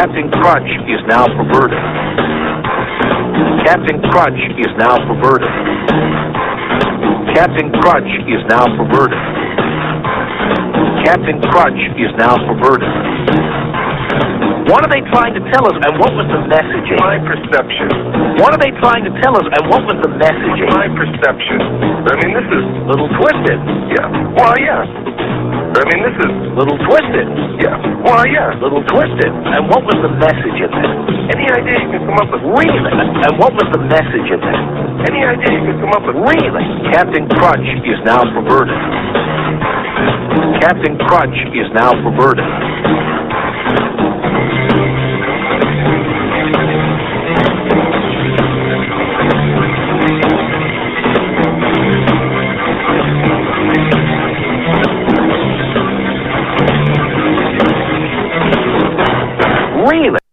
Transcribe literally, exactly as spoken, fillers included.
Captain Crunch is now perverted. Captain Crunch is now perverted. Captain Crunch is now perverted. Captain Crunch is now perverted. What are they trying to tell us, and what was the messaging? My perception. What are they trying to tell us, and what was the messaging? My perception. I mean, this is... A little twisted. Yeah. Well, yeah. I mean, this is... A little twisted. Yeah. Well, yeah. A little twisted. And what was the message in that? Any idea you can come up with? Really? And what was the message in that? Any idea you can come up with? Really? Captain Crunch is now perverted. Captain Crunch is now perverted. Really?